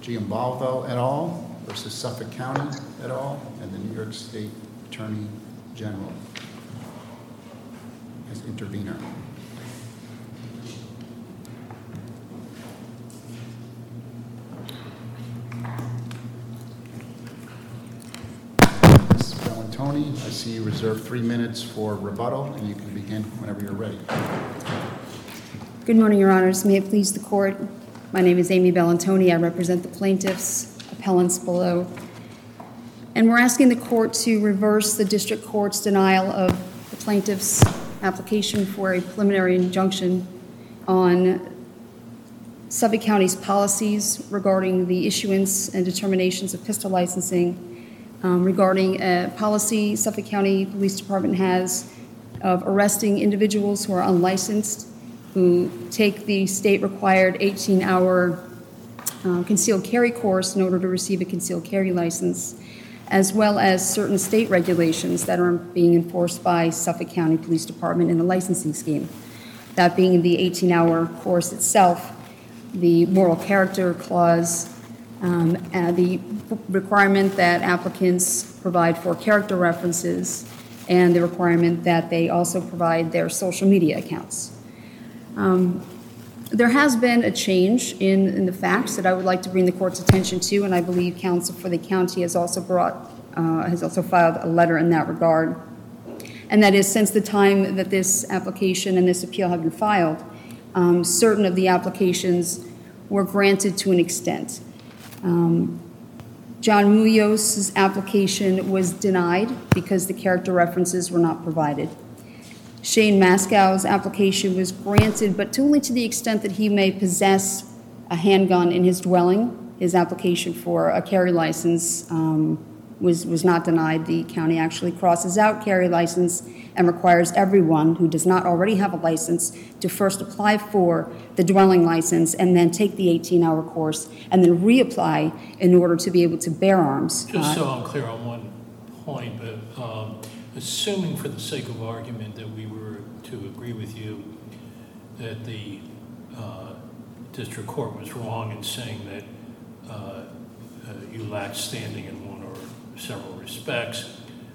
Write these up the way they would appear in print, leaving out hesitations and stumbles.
Giambalvo et al. Versus Suffolk County et al. And the New York State Attorney General as intervener. Ms. Bellantoni, I see you reserve 3 minutes for rebuttal, and you can begin whenever you're ready. Good morning, Your Honors. May it please the Court. My name is Amy Bellantoni. I represent the plaintiffs, appellants below. And we're asking the Court to reverse the District Court's denial of the plaintiff's application for a preliminary injunction on Suffolk County's policies regarding the issuance and determinations of pistol licensing, regarding a policy Suffolk County Police Department has of arresting individuals who are unlicensed, who take the state-required 18-hour concealed carry course in order to receive a concealed carry license, as well as certain state regulations that are being enforced by Suffolk County Police Department in the licensing scheme. That being the 18-hour course itself, the moral character clause, the requirement that applicants provide for character references, and the requirement that they also provide their social media accounts. There has been a change in the facts that I would like to bring the Court's attention to, and I believe counsel for the county has also filed a letter in that regard. And that is, since the time that this application and this appeal have been filed, certain of the applications were granted to an extent. John Mulloz's application was denied because the character references were not provided. Shane Mascow's application was granted, but only to the extent that he may possess a handgun in his dwelling. His application for a carry license was not denied. The county actually crosses out carry license and requires everyone who does not already have a license to first apply for the dwelling license and then take the 18-hour course and then reapply in order to be able to bear arms. Just so I'm clear on one point, but assuming for the sake of argument that we were to agree with you that the district court was wrong in saying that you lacked standing in one or several respects,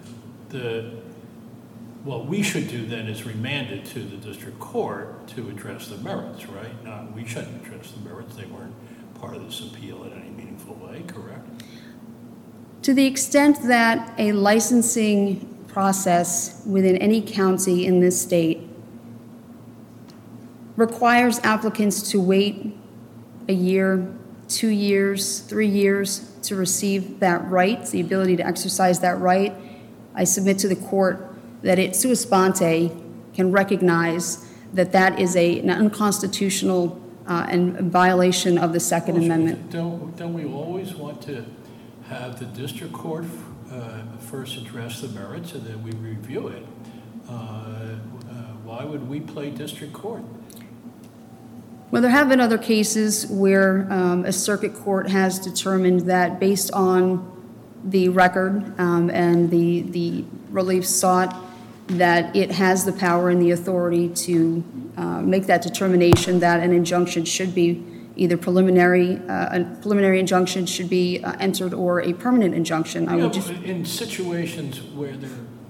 what we should do then is remand it to the district court to address the merits, right? We shouldn't address the merits. They weren't part of this appeal in any meaningful way, correct? To the extent that a licensing process within any county in this state requires applicants to wait a year, 2 years, 3 years to receive that right, the ability to exercise that right, I submit to the court that it sua sponte can recognize that that is an unconstitutional and violation of the Second Amendment. Don't we always want to have the district court first address the merits and then we review it? Why would we play district court? Well, there have been other cases where a circuit court has determined that based on the record and the relief sought, that it has the power and the authority to make that determination that an injunction should be either a preliminary injunction should be entered or a permanent injunction. In situations where the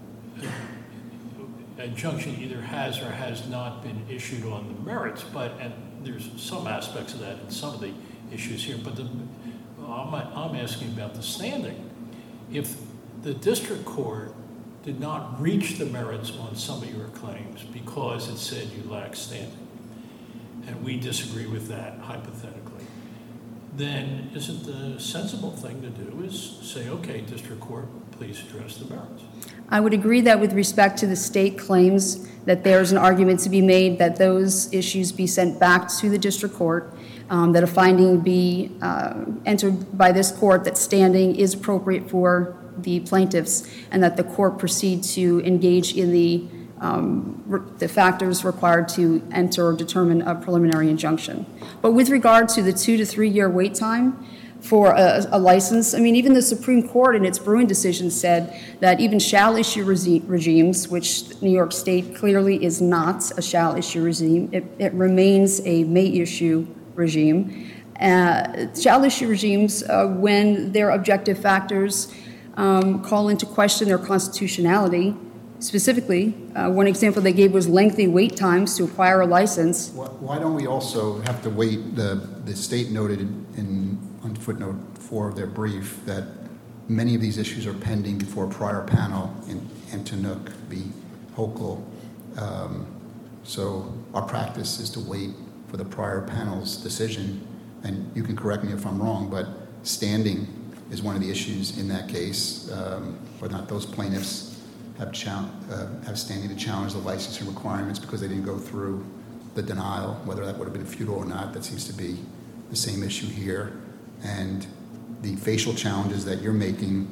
injunction either has or has not been issued on the merits, and there's some aspects of that in some of the issues here, but I'm asking about the standing. If the district court did not reach the merits on some of your claims because it said you lack standing, and we disagree with that hypothetically, then isn't the sensible thing to do is say, okay, district court, please address the merits? I would agree that with respect to the state claims that there's an argument to be made that those issues be sent back to the district court, that a finding be entered by this court that standing is appropriate for the plaintiffs, and that the court proceed to engage in the factors required to enter or determine a preliminary injunction. But with regard to the 2 to 3 year wait time for a license, I mean, even the Supreme Court in its Bruin decision said that even shall issue regimes, which New York State clearly is not a shall issue regime, it remains a may issue regime, Child issue regimes, when their objective factors call into question their constitutionality, specifically, one example they gave was lengthy wait times to acquire a license. Why don't we also have to wait? The state noted on footnote 4 of their brief that many of these issues are pending before a prior panel in Antinook v. Hochul. So our practice is to wait for the prior panel's decision, and you can correct me if I'm wrong, but standing is one of the issues in that case, whether or not those plaintiffs have standing to challenge the licensing requirements because they didn't go through the denial, whether that would have been futile or not. That seems to be the same issue here. And the facial challenges that you're making,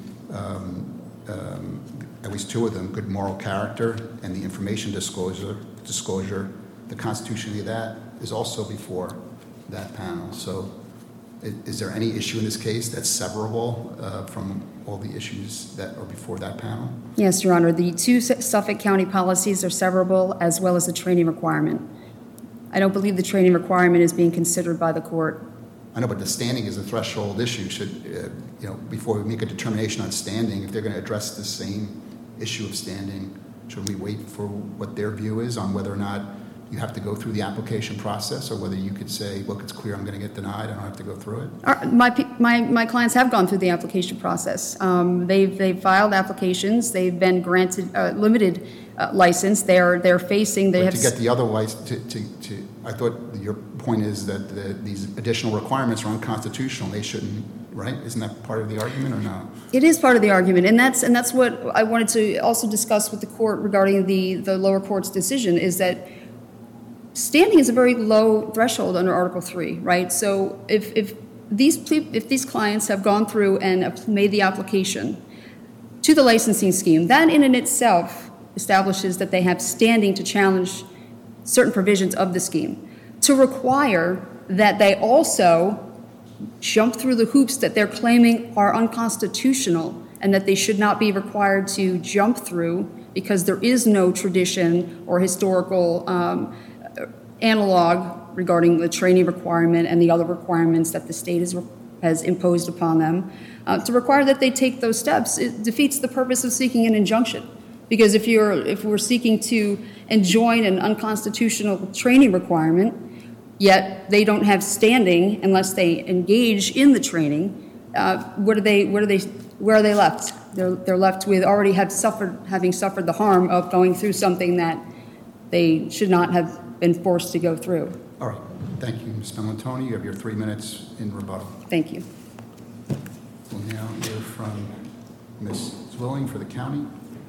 at least two of them, good moral character and the information disclosure, the constitutionality of that is also before that panel. So is there any issue in this case that's severable from all the issues that are before that panel? Yes, Your Honor. The two Suffolk County policies are severable, as well as the training requirement. I don't believe the training requirement is being considered by the court. I know, but the standing is a threshold issue. Should, before we make a determination on standing, if they're going to address the same issue of standing, should we wait for what their view is on whether or not you have to go through the application process, or whether you could say, look, it's clear I'm going to get denied, I don't have to go through it? My clients have gone through the application process. They've filed applications. They've been granted limited license. They're facing. They have to get the other license. I thought your point is that these additional requirements are unconstitutional. They shouldn't, right? Isn't that part of the argument or not? It is part of the argument, and that's what I wanted to also discuss with the court regarding the lower court's decision. Is that standing is a very low threshold under Article 3, right? So if these clients have gone through and made the application to the licensing scheme, that in and itself establishes that they have standing to challenge certain provisions of the scheme. To require that they also jump through the hoops that they're claiming are unconstitutional and that they should not be required to jump through because there is no tradition or historical analog regarding the training requirement and the other requirements that the state has imposed upon them, to require that they take those steps, it defeats the purpose of seeking an injunction. Because if we're seeking to enjoin an unconstitutional training requirement, yet they don't have standing unless they engage in the training, where are they left? They're left with already having suffered the harm of going through something that they should not have been forced to go through. All right. Thank you, Ms. Bellantoni. You have your 3 minutes in rebuttal. Thank you. We'll now hear from Ms. Zwilling for the county.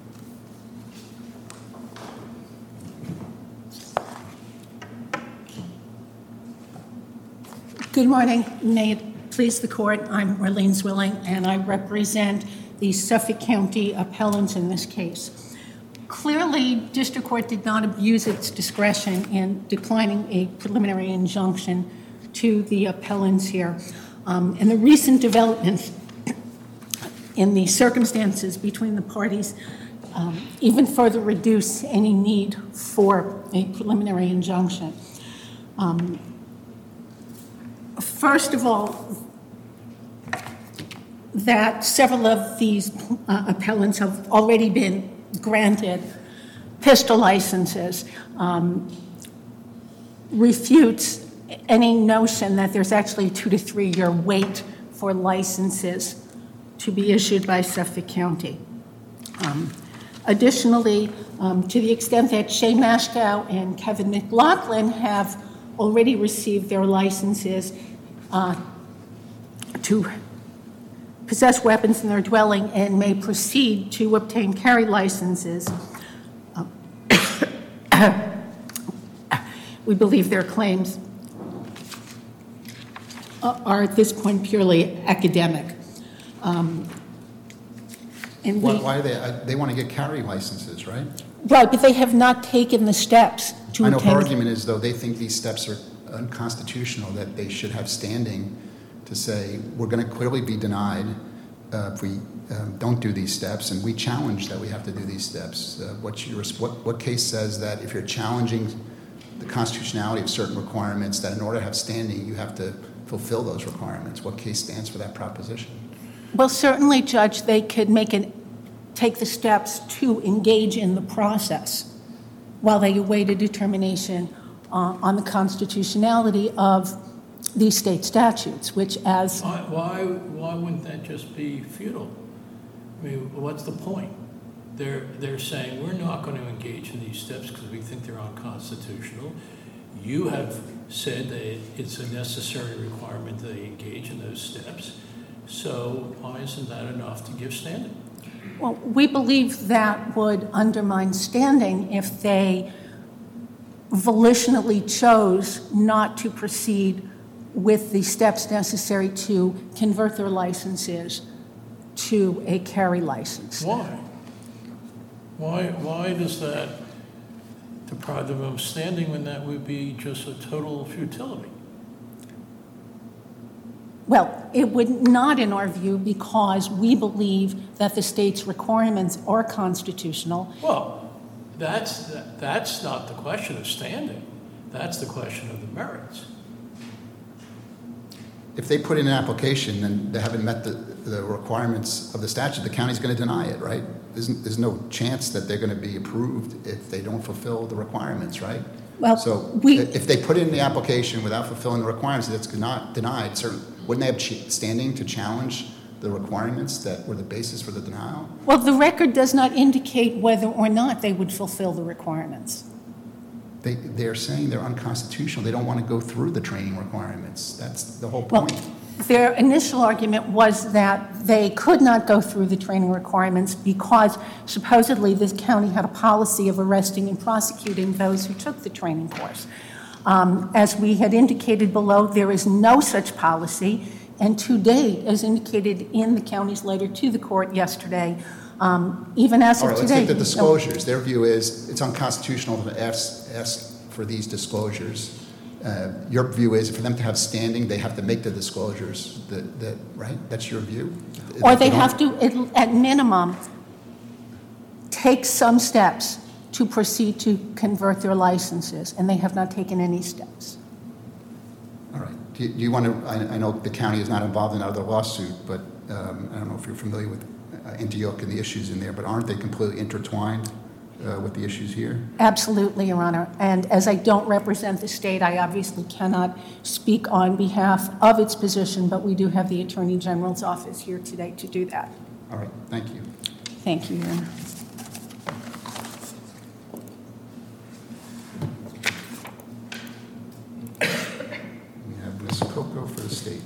Good morning. May it please the court. I'm Marlene Zwilling, and I represent the Suffolk County appellants in this case. Clearly, district court did not abuse its discretion in declining a preliminary injunction to the appellants here. And the recent developments in the circumstances between the parties even further reduce any need for a preliminary injunction. First of all, that several of these appellants have already been granted pistol licenses refutes any notion that there's actually a 2 to 3 year wait for licenses to be issued by Suffolk County. Additionally, to the extent that Shay Mashkow and Kevin McLaughlin have already received their licenses to possess weapons in their dwelling and may proceed to obtain carry licenses, we believe their claims are at this point purely academic. And why they want to get carry licenses, right? Right, but they have not taken the steps to I know obtain. her argument is, though, they think these steps are unconstitutional, that they should have standing to say, we're going to clearly be denied if we don't do these steps, and we challenge that we have to do these steps. What case says that if you're challenging the constitutionality of certain requirements, that in order to have standing, you have to fulfill those requirements. What case stands for that proposition? Well, certainly, Judge, they could take the steps to engage in the process while they await a determination on the constitutionality of these state statutes, which as... Why wouldn't that just be futile? I mean, what's the point? They're saying, we're not going to engage in these steps because we think they're unconstitutional. You have said that it's a necessary requirement that they engage in those steps. So why isn't that enough to give standing? Well, we believe that would undermine standing if they volitionally chose not to proceed with the steps necessary to convert their licenses to a carry license. Why? Why does that deprive them of standing when that would be just a total futility? Well, it would not in our view because we believe that the state's requirements are constitutional. Well, that's not the question of standing. That's the question of the merits. If they put in an application and they haven't met the requirements of the statute, the county's going to deny it, right? There's no chance that they're going to be approved if they don't fulfill the requirements, right? Well, so if they put in the application without fulfilling the requirements, that's not denied. Wouldn't they have standing to challenge the requirements that were the basis for the denial? Well, the record does not indicate whether or not they would fulfill the requirements. They're saying they're unconstitutional. They don't want to go through the training requirements. That's the whole point. Well, their initial argument was that they could not go through the training requirements because supposedly this county had a policy of arresting and prosecuting those who took the training course. As we had indicated below, there is no such policy, and to date, as indicated in the county's letter to the court yesterday, even as of today... All right, let's take the disclosures. Their view is it's unconstitutional to ask for these disclosures. Your view is for them to have standing, they have to make the disclosures, right? That's your view? Or they have to, at minimum, take some steps to proceed to convert their licenses, and they have not taken any steps. All right. Do you want to, I know the county is not involved in another lawsuit, but I don't know if you're familiar with Antioch and the issues in there, but aren't they completely intertwined with the issues here? Absolutely, Your Honor. And as I don't represent the state, I obviously cannot speak on behalf of its position, but we do have the Attorney General's office here today to do that. All right. Thank you. Thank you, Your Honor. We have Ms. Coco for the state.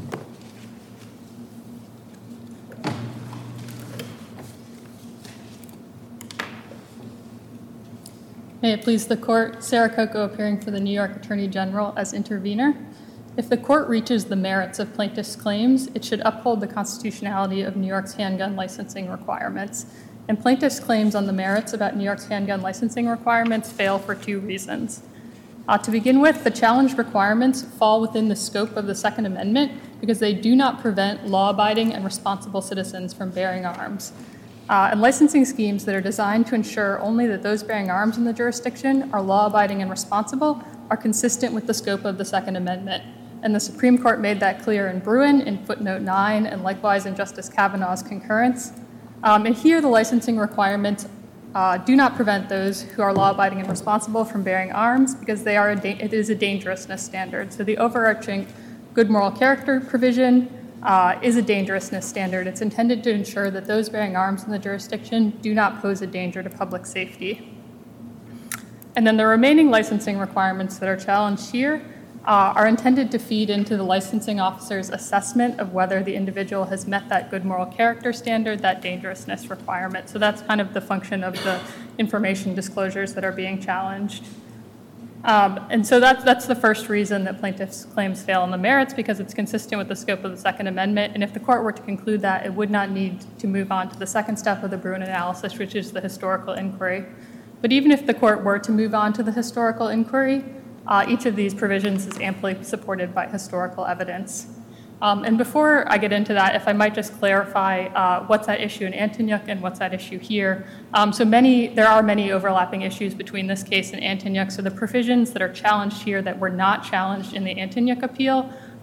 May it please the court, Sarah Coco appearing for the New York Attorney General as intervener. If the court reaches the merits of plaintiff's claims, it should uphold the constitutionality of New York's handgun licensing requirements. And plaintiff's claims on the merits about New York's handgun licensing requirements fail for two reasons. To begin with, the challenged requirements fall within the scope of the Second Amendment because they do not prevent law-abiding and responsible citizens from bearing arms. And licensing schemes that are designed to ensure only that those bearing arms in the jurisdiction are law-abiding and responsible are consistent with the scope of the Second Amendment. And the Supreme Court made that clear in Bruin in footnote 9 and likewise in Justice Kavanaugh's concurrence. And here the licensing requirements do not prevent those who are law-abiding and responsible from bearing arms because it is a dangerousness standard. So the overarching good moral character provision is a dangerousness standard. It's intended to ensure that those bearing arms in the jurisdiction do not pose a danger to public safety. And then the remaining licensing requirements that are challenged here are intended to feed into the licensing officer's assessment of whether the individual has met that good moral character standard, that dangerousness requirement. So that's kind of the function of the information disclosures that are being challenged. And so that's the first reason that plaintiff's claims fail on the merits, because it's consistent with the scope of the Second Amendment. And if the court were to conclude that, it would not need to move on to the second step of the Bruin analysis, which is the historical inquiry. But even if the court were to move on to the historical inquiry, each of these provisions is amply supported by historical evidence. And before I get into that, if I might just clarify what's at issue in Antonyuk and what's at issue here. There are many overlapping issues between this case and Antonyuk. So the provisions that are challenged here that were not challenged in the Antonyuk appeal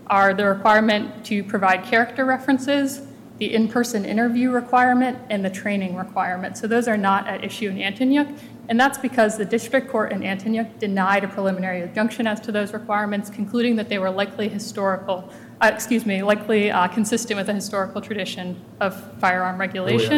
are the requirement to provide character references, the in-person interview requirement, and the training requirement. So those are not at issue in Antonyuk, and that's because the district court in Antonyuk denied a preliminary injunction as to those requirements, concluding that they were likely consistent with a historical tradition of firearm regulation.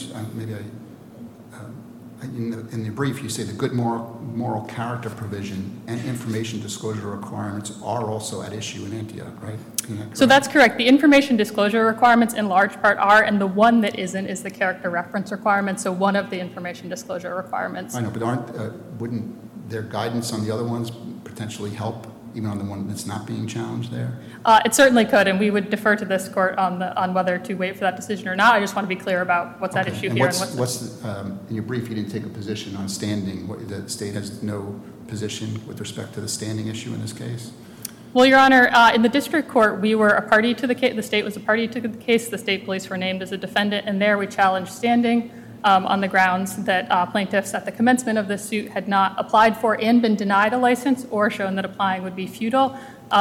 In the brief, you say the good moral character provision and information disclosure requirements are also at issue in Antioch, right? So that's correct. The information disclosure requirements in large part are, and the one that isn't is the character reference requirement, so one of the information disclosure requirements. I know, but wouldn't their guidance on the other ones potentially help, even on the one that's not being challenged there? It certainly could, and we would defer to this court on whether to wait for that decision or not. I just want to be clear about what's at issue here. In your brief, you didn't take a position on standing. The state has no position with respect to the standing issue in this case? Well, Your Honor, in the district court, we were a party to the case. The state was a party to the case. The state police were named as a defendant, and there we challenged standing on the grounds that plaintiffs at the commencement of this suit had not applied for and been denied a license or shown that applying would be futile.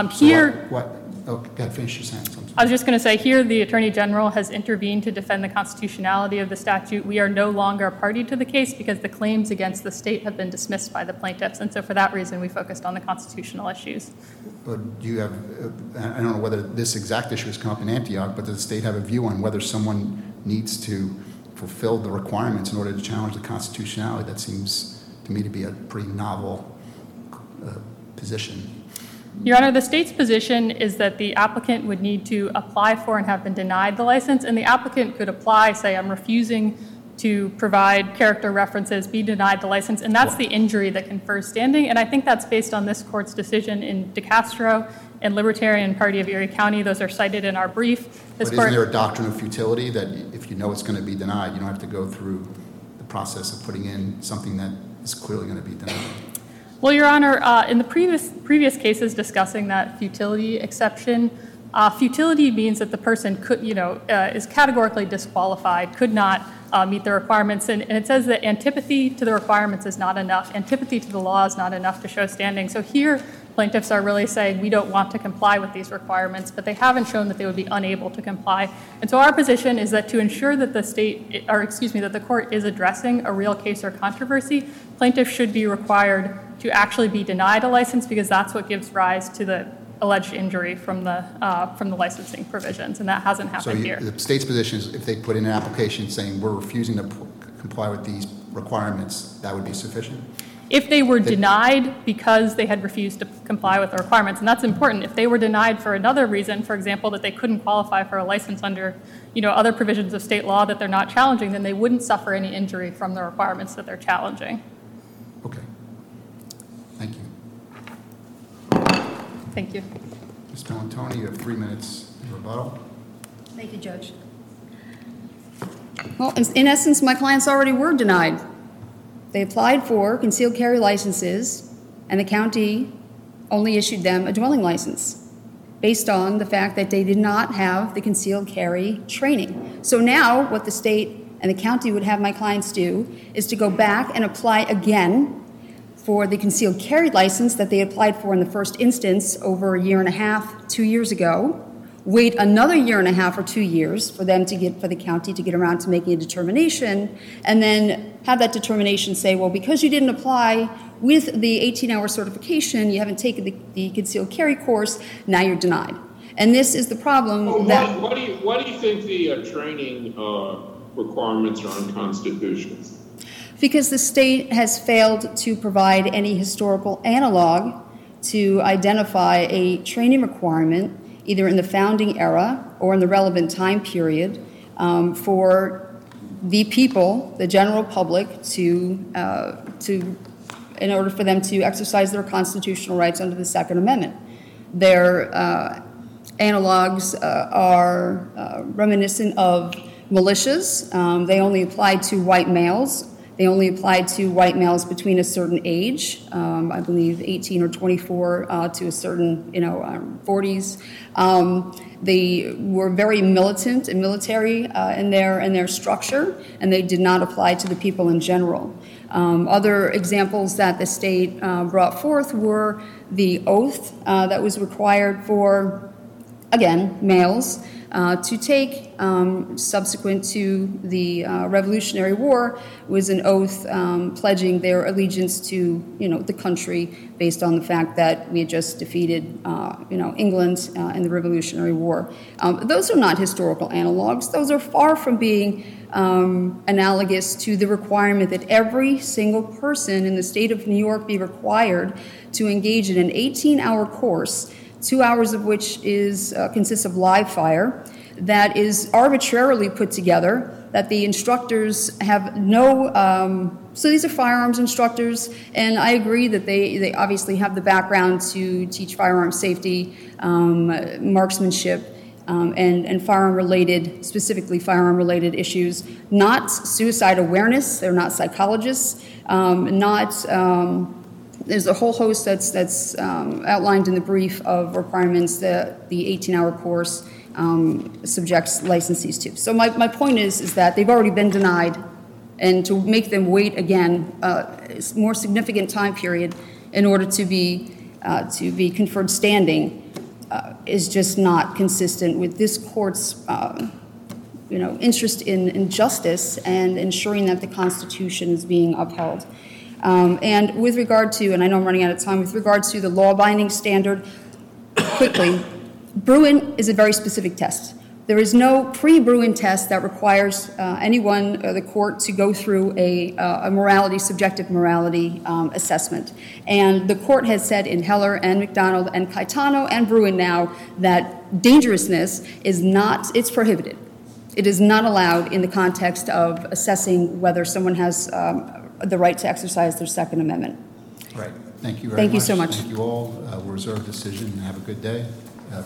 Go ahead, finish your sentence. I was just going to say, here the Attorney General has intervened to defend the constitutionality of the statute. We are no longer a party to the case because the claims against the state have been dismissed by the plaintiffs, and so for that reason we focused on the constitutional issues. Do you have, I don't know whether this exact issue has come up in Antioch, but does the state have a view on whether someone needs to fulfill the requirements in order to challenge the constitutionality? That seems to me to be a pretty novel position. Your Honor, the state's position is that the applicant would need to apply for and have been denied the license, and the applicant could apply, say, I'm refusing to provide character references, be denied the license, and that's the injury that confers standing, and I think that's based on this court's decision in DeCastro and Libertarian Party of Erie County. Those are cited in our brief. But isn't there a doctrine of futility that if you know it's going to be denied, you don't have to go through the process of putting in something that is clearly going to be denied? Well, Your Honor, in the previous cases discussing that futility exception, futility means that the person could, is categorically disqualified, could not meet the requirements, and it says that antipathy to the requirements is not enough. Antipathy to the law is not enough to show standing. So here, plaintiffs are really saying we don't want to comply with these requirements, but they haven't shown that they would be unable to comply. And so our position is that to ensure that that the court is addressing a real case or controversy, plaintiffs should be required to actually be denied a license because that's what gives rise to the alleged injury from the licensing provisions, and that hasn't happened here. The state's position is if they put in an application saying we're refusing to comply with these requirements, that would be sufficient? If they were denied because they had refused to comply with the requirements, and that's important. If they were denied for another reason, for example, that they couldn't qualify for a license under other provisions of state law that they're not challenging, then they wouldn't suffer any injury from the requirements that they're challenging. Okay. Thank you. Thank you. Ms. Bellantoni, you have 3 minutes in rebuttal. Thank you, Judge. Well, in essence, my clients already were denied. They applied for concealed carry licenses, and the county only issued them a dwelling license based on the fact that they did not have the concealed carry training. So now what the state and the county would have my clients do is to go back and apply again for the concealed carry license that they applied for in the first instance over a year and a half, 2 years ago, wait another year and a half or 2 years for the county to get around to making a determination, and then have that determination say, well, because you didn't apply with the 18-hour certification, you haven't taken the concealed carry course, now you're denied. And this is the problem. Why do you think the training requirements are unconstitutional? Because the state has failed to provide any historical analog to identify a training requirement, either in the founding era or in the relevant time period, for the people, the general public, in order for them to exercise their constitutional rights under the Second Amendment. Their analogs are reminiscent of militias. They only apply to white males. They only applied to white males between a certain age, I believe 18 or 24 to a certain, 40s. They were very militant and military in their structure, and they did not apply to the people in general. Other examples that the state brought forth were the oath that was required for again, males, to take, subsequent to the Revolutionary War, was an oath pledging their allegiance to, the country based on the fact that we had just defeated, England in the Revolutionary War. Those are not historical analogs. Those are far from being analogous to the requirement that every single person in the state of New York be required to engage in an 18-hour course, 2 hours of which consists of live fire, that is arbitrarily put together, that the instructors have no, so these are firearms instructors, and I agree that they obviously have the background to teach firearm safety, marksmanship, and firearm-related, specifically firearm-related issues, not suicide awareness. They're not psychologists, there's a whole host that's outlined in the brief of requirements that the 18-hour course subjects licensees to. So my point is that they've already been denied, and to make them wait again a more significant time period in order to be conferred standing is just not consistent with this court's interest in justice and ensuring that the Constitution is being upheld. And with regard to, and I know I'm running out of time, with regard to the law-binding standard, quickly, Bruin is a very specific test. There is no pre-Bruin test that requires anyone or the court to go through a subjective morality assessment. And the court has said in Heller and McDonald and Caetano and Bruin now that dangerousness is not, it's prohibited. It is not allowed in the context of assessing whether someone has the right to exercise their Second Amendment. Right. Thank you very much. Thank you so much. Thank you all. We'll reserve decision and have a good day.